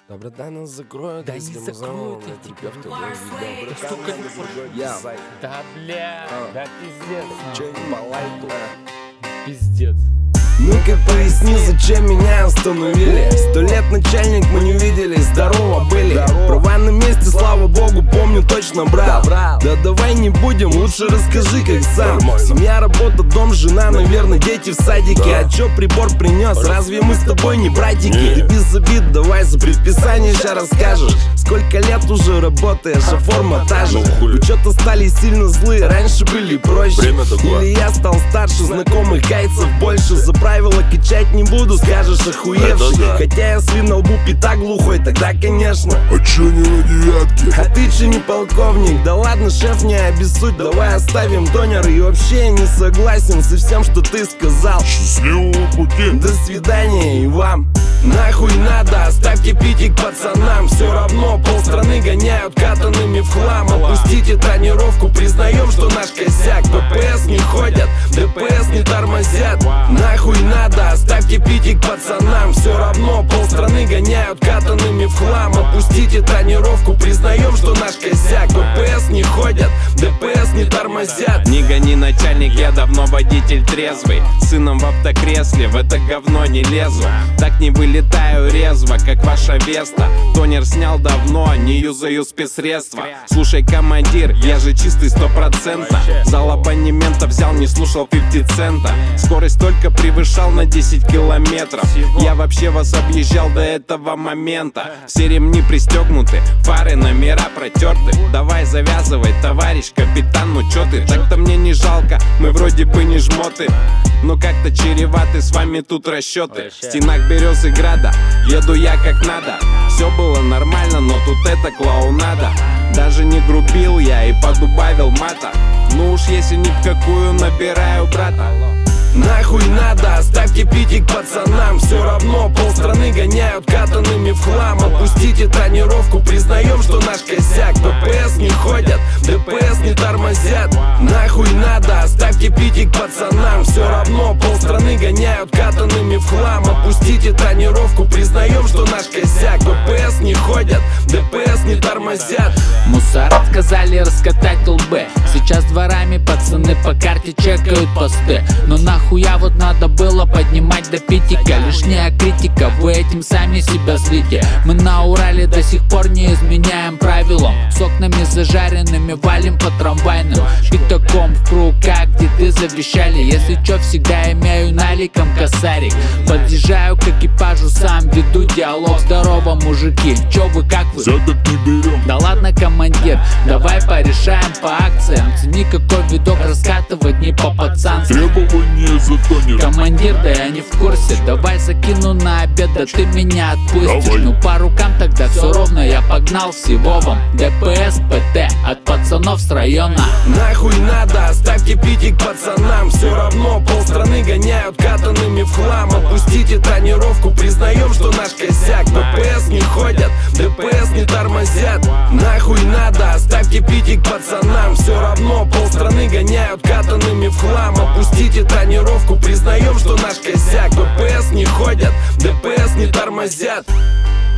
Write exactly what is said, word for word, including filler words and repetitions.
Добро, да, нас закроют, Да если не мы закроют, заново я на тебе терапевта говорю. уведем. Да столько не Я, Да бля, А. да пиздец. че не по лайту? Пиздец. Ну-ка поясни, зачем меня остановили? Сто лет начальник, мы не виделись, здорово были. Права на месте, слава богу, помню точно брал. Да давай не будем, лучше расскажи, как сам. Семья, работа, дом, жена, наверное, дети в садике. А чё прибор принес? Разве мы с тобой не братики? Ты без обид, давай за предписание ща расскажешь. Сколько лет уже работаешь, а форма та же. Вы чё-то стали сильно злые, раньше были проще. Или я стал старше, знакомых гайцев больше. За правила качать не буду, скажешь охуевший. Хотя я свин на лбу пятак глухой, тогда конечно. А чё не на девятке? А ты че не полковник? Да ладно, шеф, не обессудь, давай оставим тонер. И вообще я не согласен со всем, что ты сказал. Счастливого пути. До свидания и вам. Нахуй надо, оставьте питик пацанам. Все равно полстраны гоняют катанными в хлам. Опустите тонировку, признаем, что наш косяк. ППС не ходят, ДПС не тормозят. Нахуй надо, оставьте питик пацанам. Все равно полстраны гоняют катанными в хлам. Опустите тонировку, признаем, что наш косяк. ППС не ходят, ДПС не тормозят. Не гони, начальник, я давно водитель трезвый. Сыном в автокресле, в это говно не лезу. Так не вылетаю резво, как ваша Веста. Тонер снял давно, не юзаю спецсредства. Слушай, командир, я же чистый сто процентов. Зал абонемента взял, не слушал пятьдесят цента. Скорость только превышал на десять километров. Я вообще вас объезжал до этого момента. Все ремни пристегнуты, фары, номера протерты. Давай завязывай, товарищ капитан, ну чё ты? Так-то мне не жалко, мы вроде бы не жмоты. Но как-то чреваты с вами тут расчеты. В стенах берез и града, еду я как надо. Все было нормально, но тут это клоунада. Даже не грубил я и подубавил мата. Ну уж если ни в какую набираю брата. Нахуй надо, оставьте питик пацанам. Все равно полстраны гоняют катанными в хлам. Опустите тонировку, признаем, что наш косяк. ППС не ходят, ДПС не тормозят. Нахуй надо, оставьте питик пацанам. Все равно полстраны гоняют катанными в хлам. Опустите тонировку, признаем, что наш косяк. ППС не ходят, ДПС не тормозят. Мусор сказали раскатать лбы. Сейчас дворами пацаны по карте чекают посты. Но нахуя вот надо было поднимать до питика. Лишняя критика, вы этим сами себя злите. Мы на Урале до сих пор не изменяем правилам. С окнами зажаренными валим по трамвайным. Пятаком в кругах, где ты завещали. Если чё, всегда имею наликом косарик. Подъезжаю к экипажу, сам веду диалог. Здорово, мужики, чё вы, как вы? Взяток не берем. Да ладно, командир, давай порешаем по акциям. Цени, какой видок раскатывать не по-пацански. Требования за тонер. Командир, да я не в курсе. Давай закину на обед, да ты меня отпустишь. Давай. Ну по рукам тогда все ровно, я погнал всего вам. ДПС, ПТ, от пацанов с района. Нахуй надо, оставьте питик пацанам. Все равно полстраны гоняют катанными в хлам. Опустите тонировку, признаем, что наш косяк. ППС не ходят, ДПС не тормозят. Нахуй надо, оставьте питик пацанам. Все равно полстраны гоняют катанными в хлам. Опустите тонировку, признаем, что наш косяк. ППС не ходят, ДПС не тормозят.